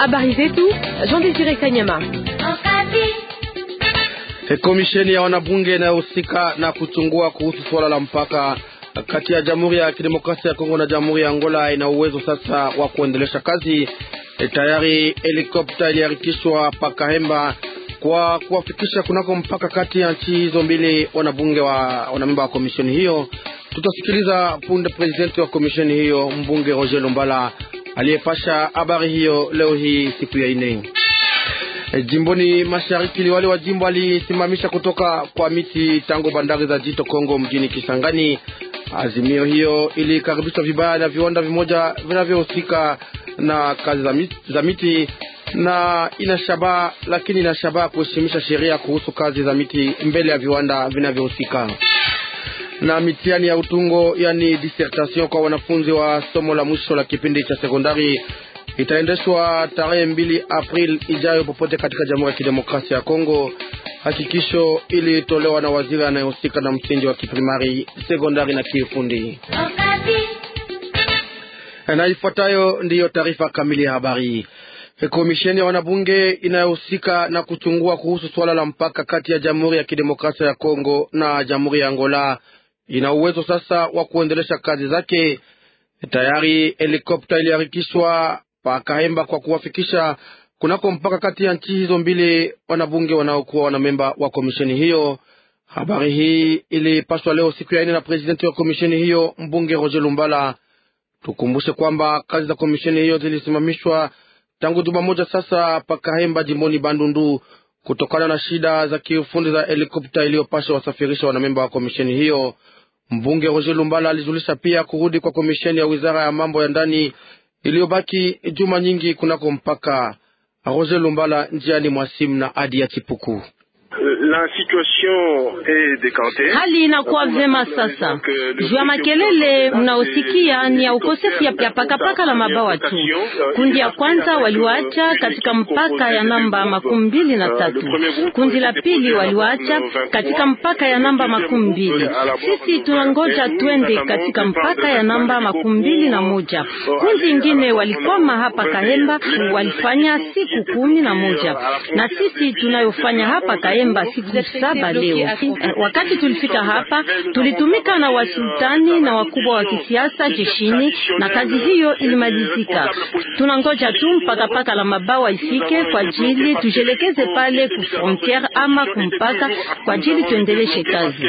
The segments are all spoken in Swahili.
Habari zetu Jean Désiré Kanyama. Komisheni ya wanabunge inayohusika na kuchungua kuhusu swala la mpaka kati ya Jamhuri ya Kidemokrasia ya Kongo na Jamhuri ya Angola ina uwezo sasa wa kuendelesha kazi. Tayari helikopta iliharikishwa Pakahemba kwa kuwafikisha kunako mpaka kati ya nchi hizo mbili wanamemba wa komisheni hiyo. Tutasikiliza punde presidenti wa komisheni hiyo, mbunge Roger Lumbala, aliyepasha habari hiyo leo hii siku ya ine. Jimboni Mashariki, liwali wa jimbo alisimamisha kutoka kwa miti tangu bandari za Jito Kongo mjini Kisangani. Azimio hiyo ilikaribishwa vibaya na viwanda vimoja vinavyohusika na kazi za miti na ina shabaha kuheshimisha sheria kuhusu kazi za miti mbele ya viwanda vinavyohusika. Na mitihani ya utungo, yani dissertation, kwa wanafunzi wa somo la mwisho la kipindi cha sekondari itaendeshwa tarehe 2 April ijayo popote katika Jamhuri ya Kidemokrasia ya Kongo. Hakikisho ilitolewa na waziri anayehusika na msingi wa kiprimari, sekondari na kiufundi. Na ifuatayo ndiyo taarifa kamili ya habari. Komisheni ya wanabunge inayohusika na kuchungua kuhusu swala la mpaka kati ya Jamhuri ya Kidemokrasia ya Kongo na Jamhuri ya Angola ina uwezo sasa wa kuendelesha kazi zake. Tayari helikopta iliharikishwa Pakahemba kwa kuwafikisha kunako mpaka kati ya nchi hizo mbili wanabunge wanaokuwa wanamemba wa komisheni hiyo. Habari hii ilipaswa leo siku ya ine na presidenti wa komisheni hiyo, mbunge Roger Lumbala. Tukumbushe kwamba kazi za komisheni hiyo zilisimamishwa tangu juma moja sasa Pakahemba jimboni Bandundu kutokana na shida za kiufundi za helikopta iliyopasha wasafirisha wanamemba wa komisheni hiyo. Mbunge Roger Lumbala alijulisha pia kurudi kwa komisheni ya wizara ya mambo ya ndani iliyobaki juma nyingi kunako mpaka. Roger Lumbala njiani mwasimu na Adi ya Chipuku. La situation est décantée. Hali inakuwa vema sasa. Juu ya makelele mnaosikia ni ya ukosefu ya pakapaka la mabawa tu. Kundi ya kwanza waliwaacha katika mpaka ya namba 23. Kundi la pili waliwaacha katika mpaka ya namba 20. Sisi tunangoja twende katika mpaka ya namba 21. Kundi ingine walikoma hapa Kahemba, walifanya siku 11. Na sisi tunayofanya hapa Kahemba siku 7 leo. Wakati tulifika hapa, tulitumika na wasultani na wakubwa wa kisiasa jeshini, na kazi hiyo ilimalizika. Tunangoja tu mpaka paka la mabawa ifike kwa ajili tujelekeze pale ku frontiere ama kumpaka kwa ajili tuendeleshe kazi.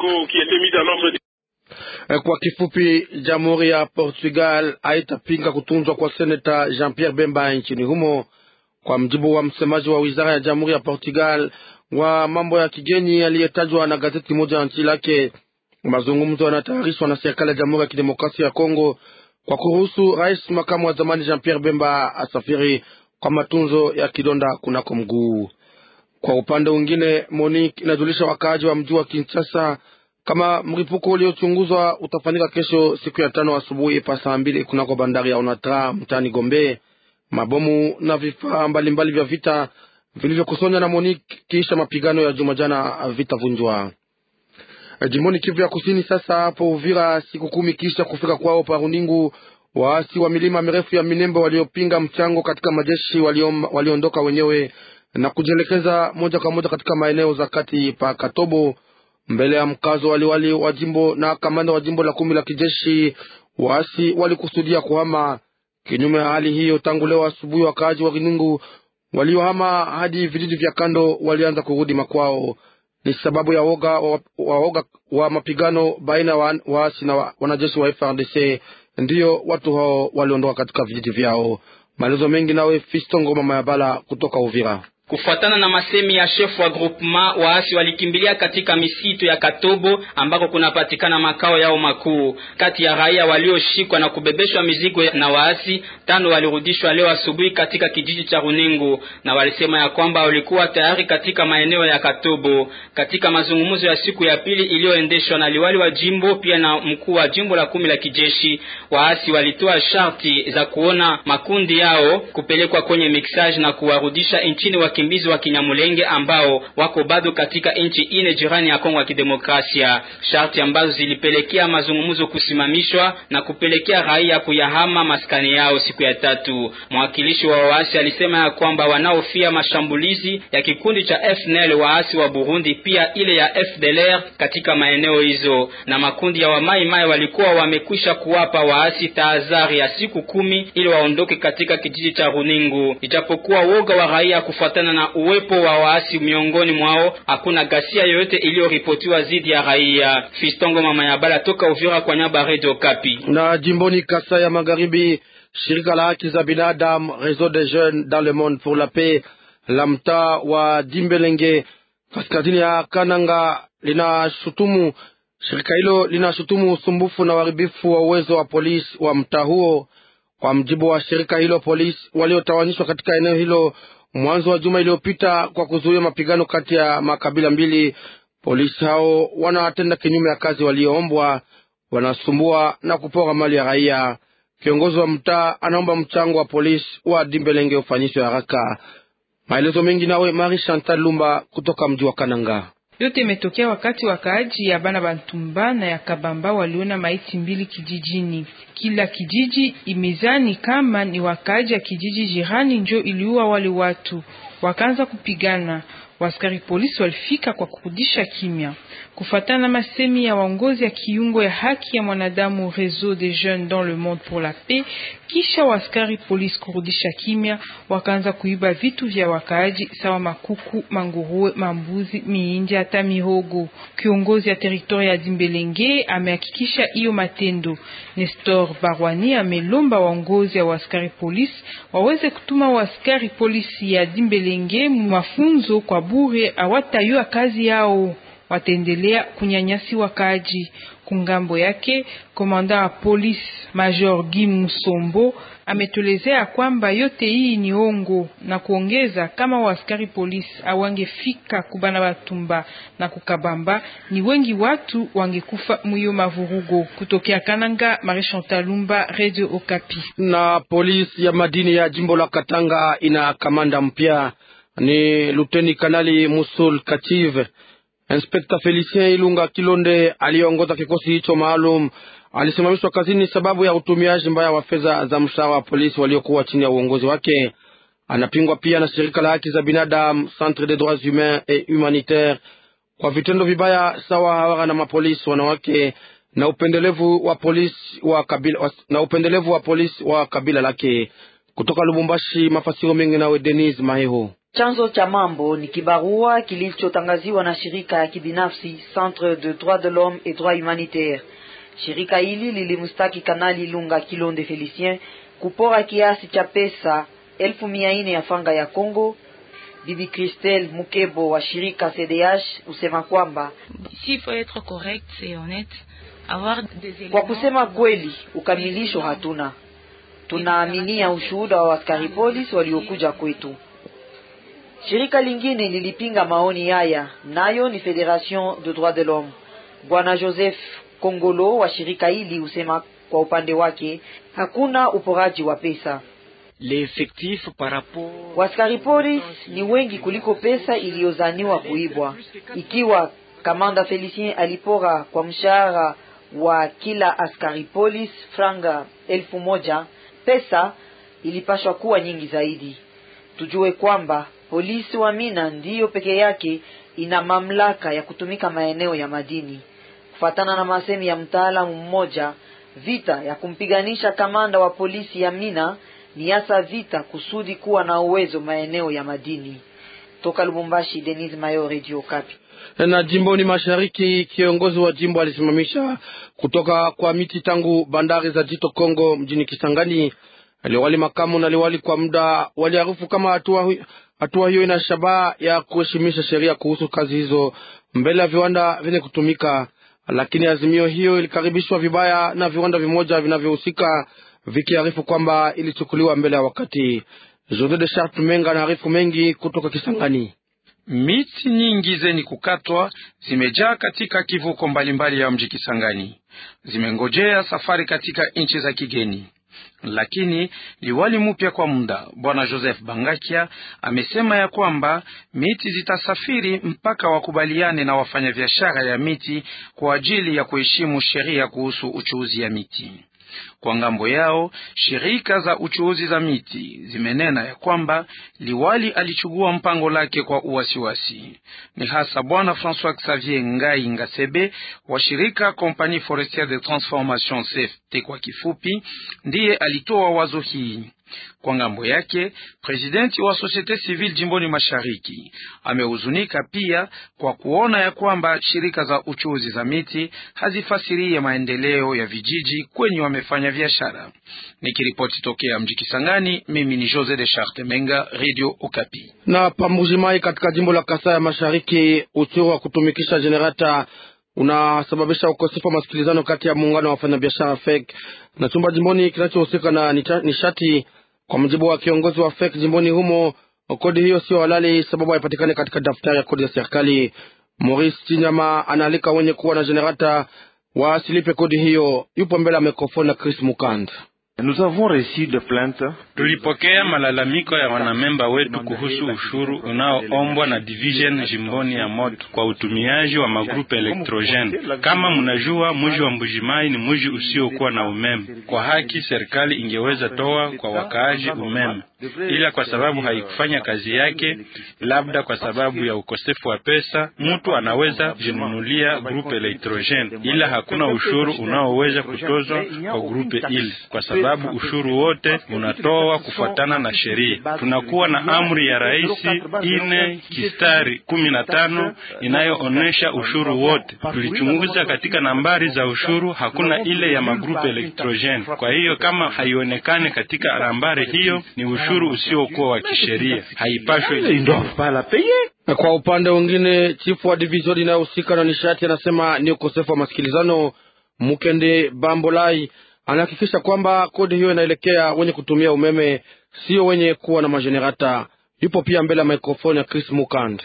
Kwa kifupi, Jamhuri ya Portugal haitapinga kutunzwa kwa seneta Jean-Pierre Bemba nchini humo. Kwa mjibu wa msemaji wa wizara ya Jamhuri ya Portugal wa mambo ya kigeni aliyetajwa na gazeti moja ya nchi lake, mazungumzo yanatayarishwa na serikali ya Jamhuri ya Kidemokrasia ya Kongo kwa kuruhusu rais makamu wa zamani Jean-Pierre Bemba asafiri kwa matunzo ya kidonda kunako mguu. Kwa upande mwingine, Monique inajulisha wakaaji wa mji wa Kinshasa kama mripuko uliochunguzwa utafanyika kesho siku ya 5 asubuhi pa saa 2 kunako bandari ya Onatra mtani Gombe. Mabomu na vifaa mbalimbali vya vita vilivyokusanywa na Monique kisha mapigano ya juma jana vitavunjwa. Jimboni Kivu ya Kusini, sasa hapo Uvira, siku 10 kisha kufika kwao Paruningu, waasi wa milima mirefu ya Minembo waliopinga mchango katika majeshi waliondoka wenyewe na kujielekeza moja kwa moja katika maeneo za kati pa Katobo. Mbele ya mkazo waliwali wa jimbo na kamanda wa jimbo la 10 la kijeshi, waasi walikusudia kuhama. Kinyume ya hali hiyo, tangu leo asubuhi wakaaji wa Runingu waliohama hadi vijiji vya kando walianza kurudi makwao. Ni sababu ya woga wa mapigano baina ya waasi na wanajeshi wa FARDC, ndiyo watu hao waliondoka katika vijiji vyao. Maelezo mengi nawe Fiston Ngoma Mayabala kutoka Uvira. Kufuatana na masemi ya chef wa groupement, waasi walikimbilia katika misitu ya Katobo ambako kunapatikana makao yao makuu. Kati ya raia walioshikwa na kubebeshwa mizigo na waasi, 5 walirudishwa leo asubuhi katika kijiji cha Runingu, na walisema ya kwamba walikuwa tayari katika maeneo ya Katobo. Katika mazungumzo ya siku ya pili iliyoendeshwa na liwali wa jimbo pia na mkuu wa jimbo la 10 la kijeshi, waasi walitoa sharti za kuona makundi yao kupelekwa kwenye mixage na kuwarudisha nchini wakimbizi wa Kinyamulenge ambao wako bado katika nchi ine jirani ya Kongo ya Kidemokrasia, sharti ambazo zilipelekea mazungumzo kusimamishwa na kupelekea raia kuyahama maskani yao siku ya tatu. Mwakilishi wa waasi alisema ya kwamba wanaofia mashambulizi ya kikundi cha FNL waasi wa Burundi pia ile ya FDLR katika maeneo hizo, na makundi ya wamaimai walikuwa wamekwisha kuwapa waasi tahadhari ya siku 10 ili waondoke katika kijiji cha Runingu. Ijapokuwa woga wa raia kufuatana na uwepo wa waasi miongoni mwao, hakuna ghasia yoyote iliyoripotiwa dhidi ya raia. Fistongo mama ya bala toka Uvira kwa nyaba Radio Okapi. Na jimboni Kasai ya Magharibi, shirika la haki za binadamu Réseau des Jeunes dans le Monde pour la Paix la mtaa wa Dimbelenge kaskazini ya Kananga shirika hilo linashutumu usumbufu na uharibifu wa uwezo wa polisi wa mtaa huo. Kwa mjibu wa shirika hilo, polisi waliotawanyishwa katika eneo hilo mwanzo wa juma iliyopita kwa kuzuia mapigano kati ya makabila mbili. Polisi hao wanatenda kinyume ya kazi walioombwa, wanasumbua na kupora mali ya raia. Kiongozi wa mtaa anaomba mchango wa polisi wa Dimbelenge ufanyishwe haraka. Maelezo mengi nawe Marie Chantal Lumba kutoka mji wa Kananga. Yote imetokea wakati wakaaji ya bana Bantumba na ya Kabamba waliona maiti mbili kijijini. Kila kijiji imezani kama ni wakaaji ya kijiji jirani njo iliua wale watu. Wakaanza kupigana. Waskari polisi walifika kwa kurudisha kimya. Kufuatana na masemi ya waongozi ya kiungo ya haki ya mwanadamu Réseau des Jeunes dans le Monde pour la Paix, kisha waskari polisi kurudisha kimya, wakaanza kuiba vitu vya wakaaji sawa makuku, manguruwe, mambuzi, miinja hata mihogo. Kiongozi ya teritoria ya Dimbelenge amehakikisha hiyo matendo. Nestor Barwani amelomba waongozi ya waskari polisi waweze kutuma waskari polisi ya Dimbelenge mafunzo kwa bure, awatayua kazi yao, wataendelea kunyanyasi wakaaji. Kungambo yake, komanda wa polisi Major Guy Musombo ametolezea kwamba yote hii ni ongo, na kuongeza kama waskari polisi awangefika kubana Batumba na kukabamba, ni wengi watu wangekufa muyo mavurugo. Kutokea Kananga, Marie Chantal Lumba, Radio Okapi. Na polisi ya madini ya jimbo la Katanga ina kamanda mpya, ni Luteni Kanali Musul Kative. Inspekta Felicien Ilunga Kilonde aliongoza kikosi hicho maalum alisimamishwa kazini sababu ya utumiaji mbaya wa fedha za mshahara wa polisi waliokuwa chini ya uongozi wake. Anapingwa pia na shirika la haki za binadamu Centre des droits humains et humanitaires kwa vitendo vibaya sawa hawara na mapolisi wanawake na upendelevu wa polisi wa kabila lake. Kutoka Lubumbashi, mafasiro mengi nawe Denise Maheho. Chanzo cha mambo ni kibarua kilichotangaziwa na shirika ya kibinafsi Centre de droits de l'homme et droits humanitaires. Shirika hili lilimstaki Kanali Lunga Kilonde Felicien kupora kiasi cha pesa 1400 ya fanga ya Kongo. Bibi Christelle Mukebo wa shirika CDH usema kwamba kwa kusema kweli ukamilisho hatuna. Tunaaminia ushuhuda wa askari polisi waliokuja kwetu. Shirika lingine lilipinga maoni haya, nayo ni Federation de droits de l'homme. Bwana Joseph Kongolo wa shirika hili usema kwa upande wake hakuna uporaji wa pesa. Waskari polisi ni wengi kuliko pesa iliyozaniwa kuibwa. Ikiwa kamanda Felicien alipora kwa mshahara wa kila askari polisi franga 1000, pesa ilipashwa kuwa nyingi zaidi. Tujue kwamba polisi wa Mina ndiyo peke yake ina mamlaka ya kutumika maeneo ya madini. Kufatana na masemi ya mtaalamu mmoja, vita ya kumpiganisha kamanda wa polisi ya Mina ni hasa vita kusudi kuwa na uwezo maeneo ya madini. Toka Lubumbashi, Denise Mayo, Radio Okapi. Na jimboni mashariki, kiongozi wa jimbo alisimamisha kutoka kwa miti tangu bandari za Jito Kongo mjini Kisangani. Liwali makamu na liwali kwa muda waliarifu kama hatua hiyo ina shabaha ya kuheshimisha sheria kuhusu kazi hizo mbele ya viwanda vyenye kutumika, lakini azimio hiyo ilikaribishwa vibaya na viwanda vimoja vinavyohusika vikiarifu kwamba ilichukuliwa mbele ya wakati. Jose de Charte Menga na arifu mengi kutoka Kisangani. Miti nyingi zenye kukatwa zimejaa katika kivuko mbalimbali ya mji Kisangani, zimengojea safari katika nchi za kigeni. Lakini liwali mpya kwa muda Bwana Joseph Bangakia amesema ya kwamba miti zitasafiri mpaka wakubaliane na wafanyabiashara ya miti kwa ajili ya kuheshimu sheria kuhusu uchuuzi ya miti. Kwa ngambo yao, shirika za uchuuzi za miti zimenena ya kwamba liwali alichukua mpango lake kwa uwasiwasi. Ni hasa Bwana François Xavier Ngai Ngasebe wa shirika Compagnie Forestière de Transformation CFT kwa kifupi, ndiye alitoa wazo hii. Kwa ngambo yake, presidenti wa Societe Civile jimboni Mashariki amehuzunika pia kwa kuona ya kwamba shirika za uchuuzi za miti hazifasirie maendeleo ya vijiji kwenye wamefanya biashara. Nikiripoti tokea mji Kisangani, mimi ni Jose de Charte Menga, Radio Okapi. Na Pambujimai katika jimbo la Kasai ya Mashariki, uchuru wa kutumikisha generata unasababisha ukosefu wa masikilizano kati ya muungano wa wafanyabiashara FEC na chumba jimboni kinachohusika na nishati. Kwa mujibu wa kiongozi wa FEC jimboni humo, kodi hiyo sio halali sababu haipatikane katika daftari ya kodi ya serikali. Maurice Chinyama analika wenye kuwa na generata wasilipe kodi hiyo. Yupo mbele ya mikrofoni na Chris Mukand. Tulipokea malalamiko ya wanamemba wetu kuhusu ushuru unaoombwa na division jimboni ya moto kwa utumiaji wa magrupe elektrogene. Kama mnajua, mji wa Mbujimai ni mji usiokuwa na umeme. Kwa haki serikali ingeweza toa kwa wakaaji umeme, ila kwa sababu haikufanya kazi yake, labda kwa sababu ya ukosefu wa pesa, mtu anaweza jinunulia grupe elektrogene, ila hakuna ushuru unaoweza kutozwa kwa grupe ile, kwa sababu ushuru wote unatoa kufuatana na sheria. Tunakuwa na amri ya Raisi 4-15 inayoonesha ushuru wote. Tulichunguza katika nambari za ushuru, hakuna ile ya magrupe elektrogene. Kwa hiyo kama haionekane katika nambari hiyo, ni ushuru usiokuwa wa kisheria, haipashwe. Kwa upande mwingine, chifu wa division inayohusika na nishati anasema ni ukosefu wa masikilizano. Mukende Bambolai anahakikisha kwamba kodi hiyo inaelekea wenye kutumia umeme, sio wenye kuwa na majenerata. Yupo pia mbele ya mikrofoni ya Chris Mukand.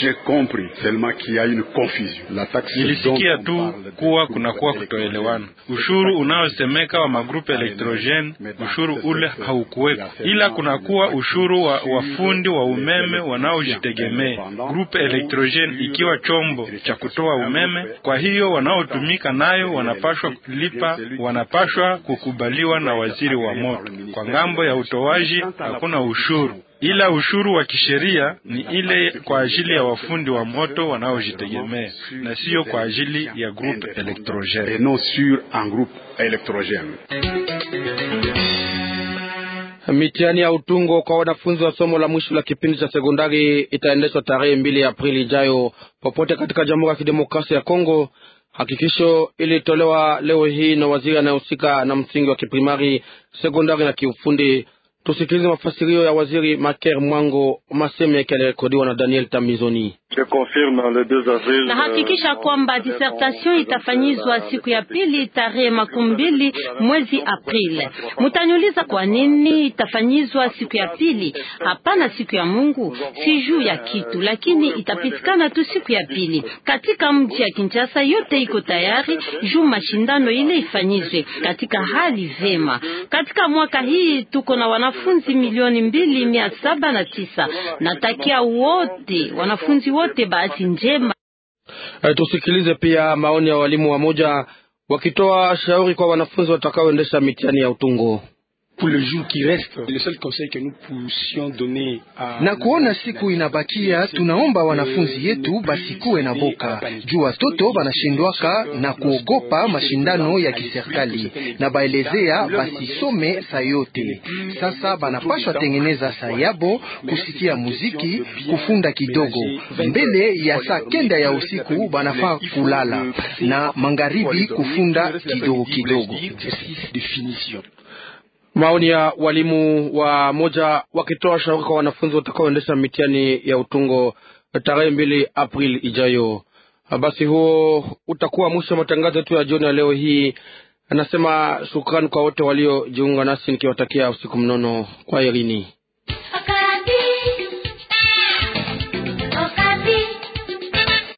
Nilisikia tu kuwa kunakuwa kutoelewana. Ushuru unaosemeka wa magrupe elektrogene, ushuru ule haukuweko, ila kunakuwa ushuru wa wafundi wa umeme wanaojitegemea. Grupe elektrogene ikiwa chombo cha kutoa umeme, kwa hiyo wanaotumika nayo wanapashwa kulipa, wanapashwa kukubaliwa na waziri wa moto. Kwa ngambo ya utoaji hakuna ushuru, ila ushuru wa kisheria ni ile kwa ajili ya wafundi wa moto wanaojitegemea na sio kwa ajili ya groupe elektrogene. Mitihani ya utungo kwa wanafunzi wa somo la mwisho la kipindi cha sekondari itaendeshwa tarehe 2 Aprili ijayo popote katika Jamhuri ya Kidemokrasia ya Kongo. Hakikisho ilitolewa leo hii na waziri anayehusika na msingi wa kiprimari, sekondari na kiufundi. Tusikilize mafasirio ya waziri Maker Mwango, maseme yake yalirekodiwa na Daniel Tamizoni. Na hakikisha kwamba dissertation itafanyizwa siku ya pili tarehe 20 mwezi Aprili. Mutanyuliza kwa nini itafanyizwa siku ya pili? Hapana siku ya Mungu, si juu ya kitu, lakini itapitikana tu siku ya pili. Katika mji ya Kinshasa yote iko tayari juu mashindano ile ifanyizwe katika hali vema. Katika mwaka hii tuko na wanafunzi 2,709,000. Natakia wote wanafunzi wote bahati njema. Tusikilize pia maoni ya walimu wamoja wakitoa shauri kwa wanafunzi watakaoendesha mitihani ya utungo. Na kuona siku inabakia, tunaomba wanafunzi yetu basikuwe na boka juu watoto banashindwaka na kuogopa mashindano ya kiserikali, na baelezea basisome saa yote. Sasa banapashwa tengeneza saa yabo, kusikia muziki, kufunda kidogo. Mbele ya saa 9 ya usiku banafaa kulala, na magharibi kufunda kidogo kidogo. Maoni ya walimu wa moja wakitoa shauri kwa wanafunzi watakaoendesha mitihani ya utungo tarehe 2 Aprili ijayo. Basi huo utakuwa mwisho wa matangazo yetu ya jioni ya leo hii. Anasema shukrani kwa wote waliojiunga nasi, nikiwatakia usiku mnono. Kwa herini.